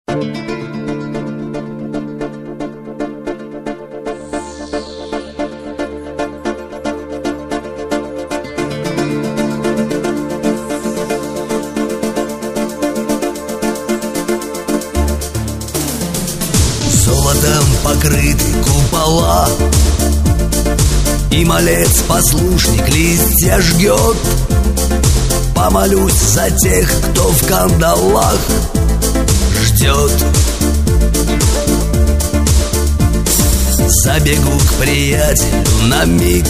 Золотом покрыты купола, и малец-послушник листья жгет. Помолюсь за тех, кто в кандалах ждет. Забегу к приятелю на миг,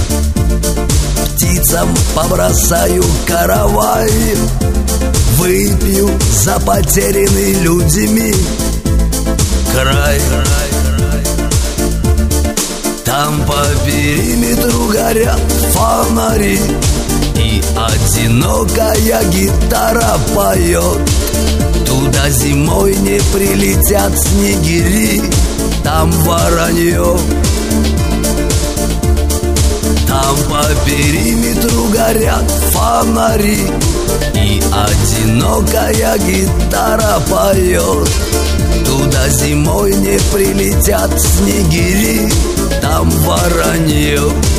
птицам побросаю каравай, выпью за потерянный людьми край. Там по периметру горят фонари, и одинокая гитара поет. Туда зимой не прилетят снегири, там воронье. Там по периметру горят фонари, и одинокая гитара поет. Туда зимой не прилетят снегири, там воронье.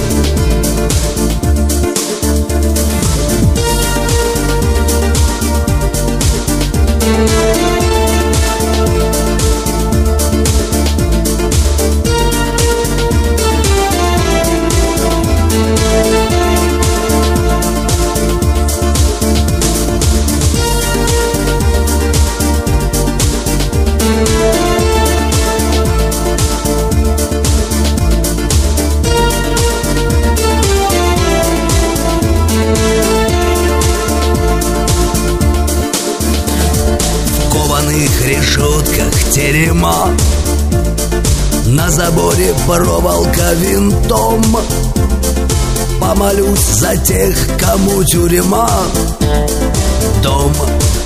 В решетках терема, на заборе проволока винтом. Помолюсь за тех, кому тюрьма дом.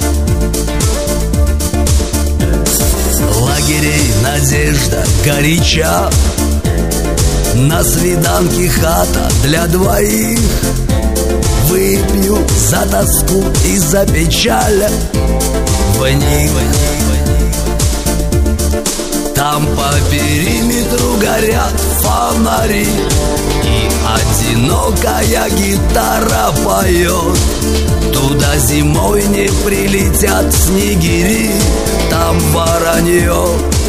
Лагерей надежда горяча, на свиданке хата для двоих. Выпью за тоску и за печаль в них. Там по периметру горят фонари, и одинокая гитара поет. Туда зимой не прилетят снегири, там воронье.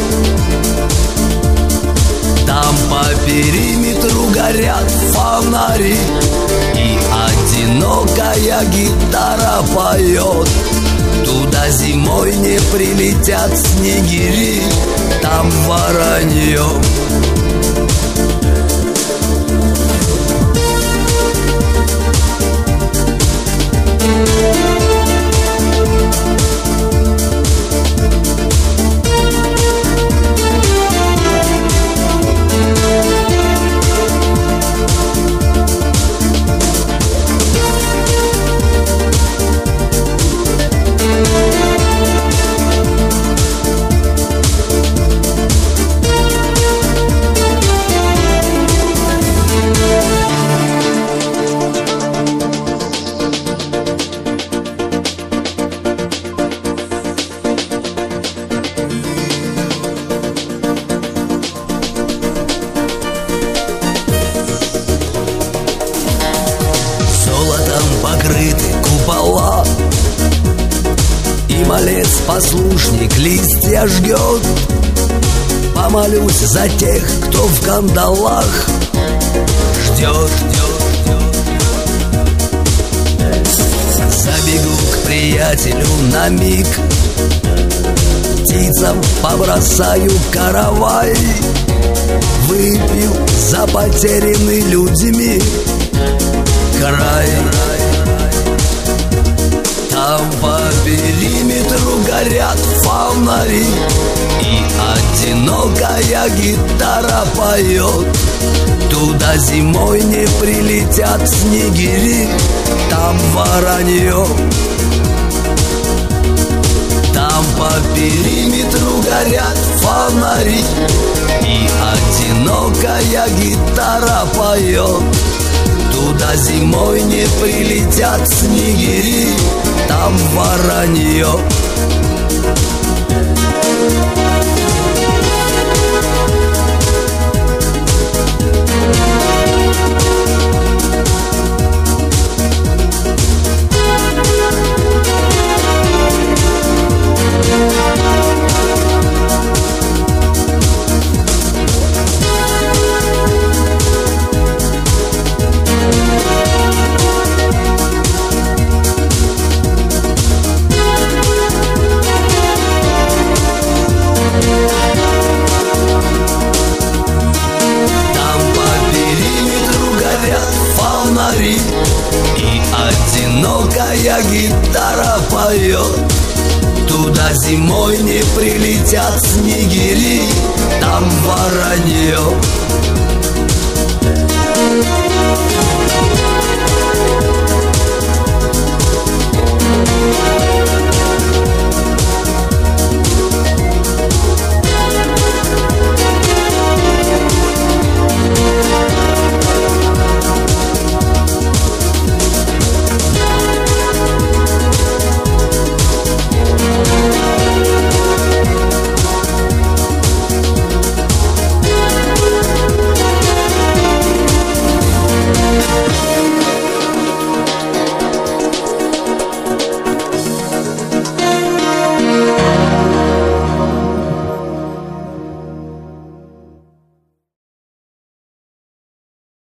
Там по периметру горят фонари, и одинокая гитара поет. Туда зимой не прилетят снегири, там воронье. Покрыты купола, и малец-послушник листья жгет. Помолюсь за тех, кто в кандалах ждет. Забегу к приятелю на миг, птицам побросаю каравай, выпью за потерянный людьми край. Там по периметру горят фонари, и одинокая гитара поет. Туда зимой не прилетят снегири, там воронье. Там по периметру горят фонари, и одинокая гитара поет. Туда зимой не прилетят снегири, там воронье. не прилетят снегири, там воронье.